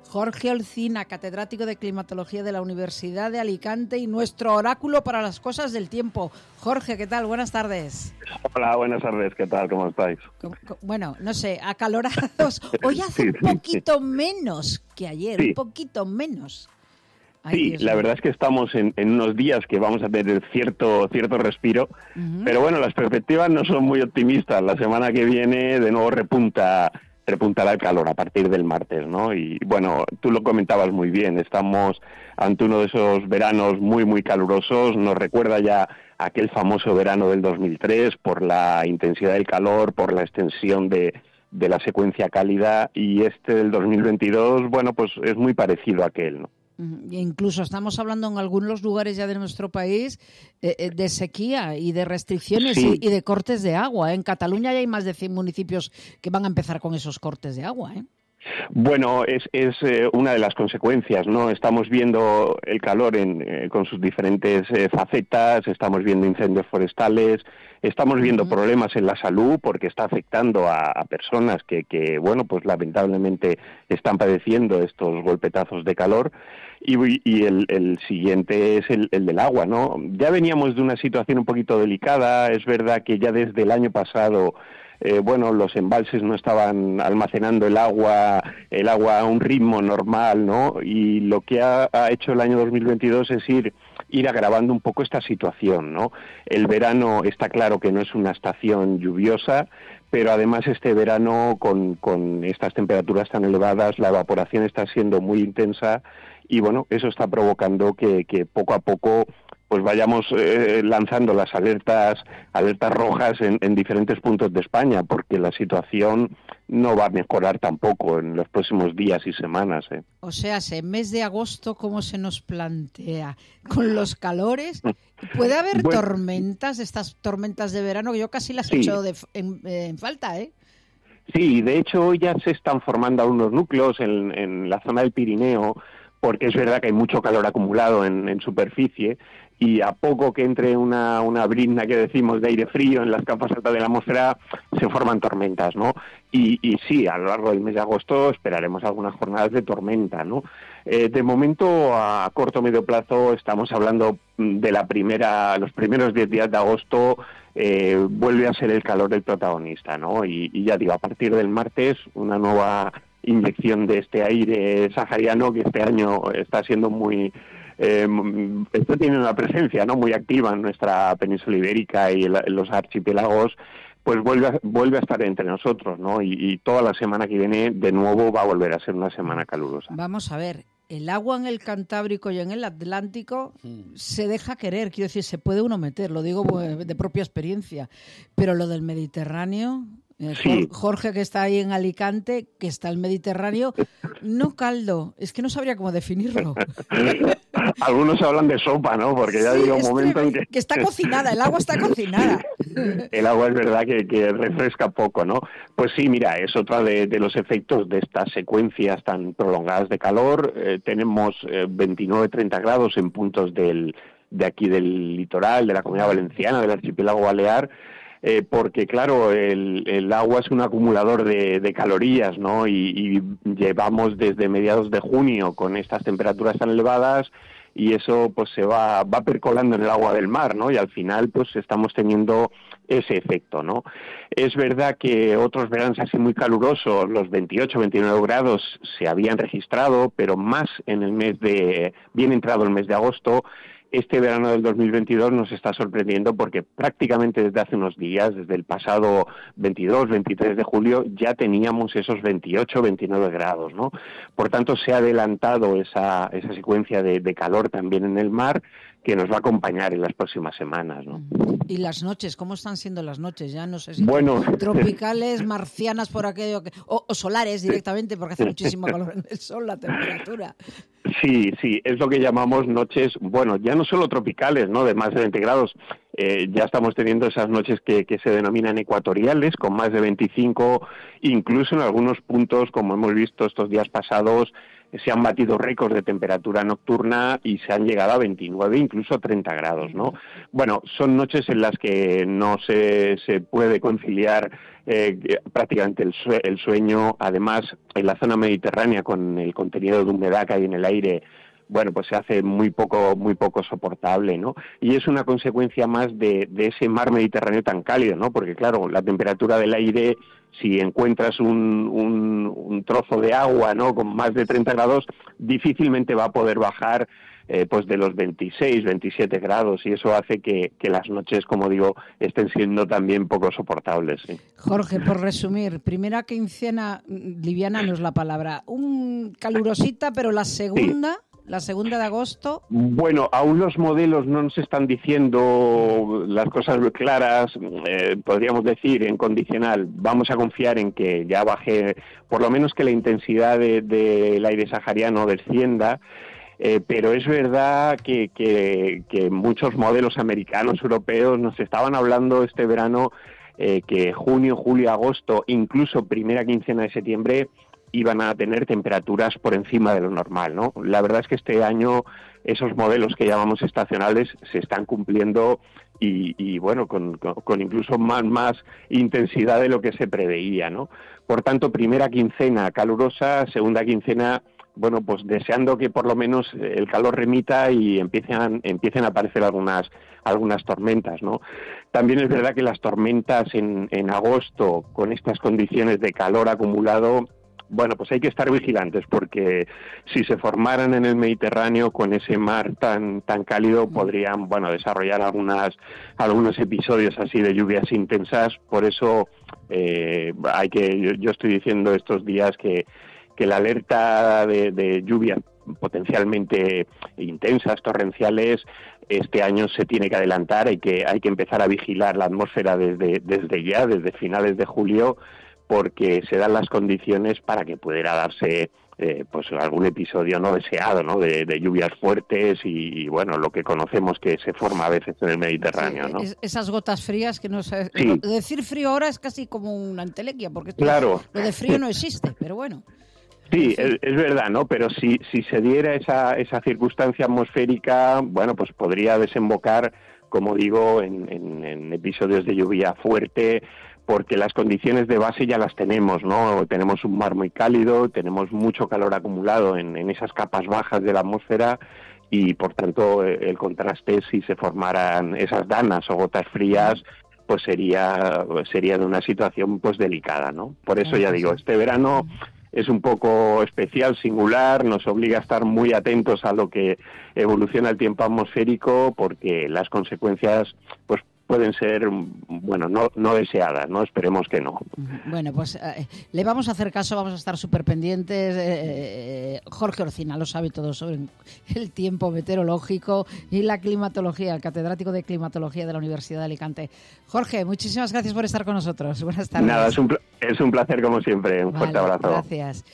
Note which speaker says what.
Speaker 1: Jorge Olcina, catedrático de Climatología de la Universidad de Alicante y nuestro oráculo para las cosas del tiempo. Jorge, ¿qué tal? Buenas tardes.
Speaker 2: Hola, buenas tardes. ¿Qué tal? ¿Cómo estáis?
Speaker 1: Bueno, no sé, acalorados. Hoy hace un poquito menos que ayer, un poquito menos. Ay,
Speaker 2: sí,
Speaker 1: Dios
Speaker 2: la
Speaker 1: mío.
Speaker 2: verdad es que estamos en unos días que vamos a tener cierto respiro, pero bueno, las perspectivas no son muy optimistas. La semana que viene de nuevo repuntará el calor a partir del martes, ¿no? Y bueno, tú lo comentabas muy bien, estamos ante uno de esos veranos muy, muy calurosos, nos recuerda ya aquel famoso verano del 2003 por la intensidad del calor, por la extensión de la secuencia cálida, y este del 2022, bueno, pues es muy parecido a aquel, ¿no?
Speaker 1: Incluso estamos hablando en algunos lugares ya de nuestro país de sequía y de restricciones y de cortes de agua. En Cataluña ya hay más de 100 municipios que van a empezar con esos cortes de agua, ¿eh?
Speaker 2: Bueno, es una de las consecuencias, ¿no? Estamos viendo el calor con sus diferentes facetas, estamos viendo incendios forestales, estamos viendo problemas en la salud porque está afectando a personas que, bueno, pues lamentablemente están padeciendo estos golpetazos de calor. Y el siguiente es el del agua, ¿no? Ya veníamos de una situación un poquito delicada, es verdad que ya desde el año pasado bueno, los embalses no estaban almacenando el agua a un ritmo normal, ¿no? Y lo que ha hecho el año 2022 es ir agravando un poco esta situación, ¿no? El verano está claro que no es una estación lluviosa, pero además este verano con estas temperaturas tan elevadas, la evaporación está siendo muy intensa y bueno, eso está provocando que poco a poco pues vayamos lanzando las alertas rojas en diferentes puntos de España, porque la situación no va a mejorar tampoco en los próximos días y semanas, ¿eh?
Speaker 1: O sea, en mes de agosto, ¿cómo se nos plantea? ¿Con los calores? ¿Puede haber tormentas, estas tormentas de verano, que yo casi las he hecho en falta, ¿eh?
Speaker 2: Sí, de hecho hoy ya se están formando algunos núcleos en la zona del Pirineo, porque es verdad que hay mucho calor acumulado en superficie, y a poco que entre una brizna que decimos de aire frío en las capas altas de la atmósfera, se forman tormentas, ¿no? Y sí, a lo largo del mes de agosto esperaremos algunas jornadas de tormenta, ¿no? De momento, a corto o medio plazo, estamos hablando de los primeros 10 días de agosto, vuelve a ser el calor el protagonista, ¿no? Y ya digo, a partir del martes, una nueva inyección de este aire sahariano que este año está siendo muy... esto tiene una presencia, ¿no?, muy activa en nuestra península ibérica y en los archipiélagos, pues vuelve a estar entre nosotros, ¿no? Y toda la semana que viene de nuevo va a volver a ser una semana calurosa.
Speaker 1: Vamos a ver, el agua en el Cantábrico y en el Atlántico se deja querer, quiero decir, se puede uno meter, lo digo de propia experiencia, pero lo del Mediterráneo... Sí. Jorge, que está ahí en Alicante, que está el Mediterráneo, no caldo, es que no sabría cómo definirlo.
Speaker 2: Algunos hablan de sopa, ¿no? Porque ya llega un momento en
Speaker 1: que está cocinada, el agua está cocinada.
Speaker 2: El agua es verdad que refresca poco, ¿no? Pues sí, mira, es otra de los efectos de estas secuencias tan prolongadas de calor. Tenemos 29-30 grados en puntos de aquí del litoral, de la Comunidad Valenciana, del archipiélago balear, porque claro, el agua es un acumulador de calorías, ¿no? Y llevamos desde mediados de junio con estas temperaturas tan elevadas, y eso pues se va percolando en el agua del mar, ¿no? Y al final pues estamos teniendo ese efecto, ¿no? Es verdad que otros veranos así muy calurosos, los 28-29 grados se habían registrado, pero más en el bien entrado el mes de agosto. Este verano del 2022 nos está sorprendiendo porque prácticamente desde hace unos días, desde el pasado 22-23 de julio, ya teníamos esos 28-29 grados, ¿no? Por tanto, se ha adelantado esa secuencia de calor también en el mar, que nos va a acompañar en las próximas semanas, ¿no?
Speaker 1: ¿Y las noches? ¿Cómo están siendo las noches? Ya no sé si tropicales, marcianas por aquello, o solares directamente, porque hace muchísimo calor en el sol, la temperatura.
Speaker 2: Sí, es lo que llamamos noches, bueno, ya no solo tropicales, ¿no?, de más de 20 grados, ya estamos teniendo esas noches que se denominan ecuatoriales, con más de 25, incluso en algunos puntos, como hemos visto estos días pasados, se han batido récords de temperatura nocturna y se han llegado a 29, incluso 30 grados, ¿no? Bueno, son noches en las que no se puede conciliar prácticamente el sueño. Además, en la zona mediterránea, con el contenido de humedad que hay en el aire, bueno, pues se hace muy poco soportable, ¿no? Y es una consecuencia más de ese mar Mediterráneo tan cálido, ¿no? Porque, claro, la temperatura del aire, si encuentras un trozo de agua, ¿no?, con más de 30 grados, difícilmente va a poder bajar pues de los 26, 27 grados, y eso hace que las noches, como digo, estén siendo también poco soportables. ¿Sí?
Speaker 1: Jorge, por resumir, primera quincena, liviana no es la palabra, calurosita, pero la segunda... Sí. ¿La segunda de agosto?
Speaker 2: Bueno, aún los modelos no nos están diciendo las cosas claras, podríamos decir en condicional, vamos a confiar en que ya baje, por lo menos que la intensidad del aire sahariano descienda, pero es verdad que muchos modelos americanos, europeos, nos estaban hablando este verano que junio, julio, agosto, incluso primera quincena de septiembre, iban a tener temperaturas por encima de lo normal, ¿no? La verdad es que este año esos modelos que llamamos estacionales se están cumpliendo y bueno, con incluso más intensidad de lo que se preveía, ¿no? Por tanto, primera quincena calurosa, segunda quincena, bueno, pues deseando que por lo menos el calor remita y empiecen a aparecer algunas tormentas, ¿no? También es verdad que las tormentas en agosto, con estas condiciones de calor acumulado, bueno, pues hay que estar vigilantes, porque si se formaran en el Mediterráneo con ese mar tan cálido, podrían, bueno, desarrollar algunos episodios así de lluvias intensas. Por eso yo estoy diciendo estos días que la alerta de lluvias potencialmente intensas, torrenciales, este año se tiene que adelantar. Hay que empezar a vigilar la atmósfera desde finales de julio, porque se dan las condiciones para que pudiera darse pues algún episodio no deseado, ¿no?, de lluvias fuertes y bueno, lo que conocemos que se forma a veces en el Mediterráneo, ¿no?
Speaker 1: Esas gotas frías que no sé,
Speaker 2: sí.
Speaker 1: Decir frío ahora es casi como una entelequia, porque
Speaker 2: claro,
Speaker 1: lo de frío no existe, pero bueno.
Speaker 2: Sí, es verdad, ¿no? Pero si se diera esa circunstancia atmosférica, bueno, pues podría desembocar, como digo, en episodios de lluvia fuerte, porque las condiciones de base ya las tenemos, ¿no? Tenemos un mar muy cálido, tenemos mucho calor acumulado en esas capas bajas de la atmósfera y, por tanto, el contraste, si se formaran esas danas o gotas frías, pues sería de una situación pues delicada, ¿no? Por eso ya digo, este verano es un poco especial, singular, nos obliga a estar muy atentos a lo que evoluciona el tiempo atmosférico, porque las consecuencias pues pueden ser, bueno, no deseadas, ¿no? Esperemos que no.
Speaker 1: Bueno, pues le vamos a hacer caso, vamos a estar súper pendientes. Jorge Orcina lo sabe todo sobre el tiempo meteorológico y la climatología, el catedrático de climatología de la Universidad de Alicante. Jorge, muchísimas gracias por estar con nosotros. Buenas tardes.
Speaker 2: Nada, es un placer como siempre. Un fuerte abrazo.
Speaker 1: Gracias.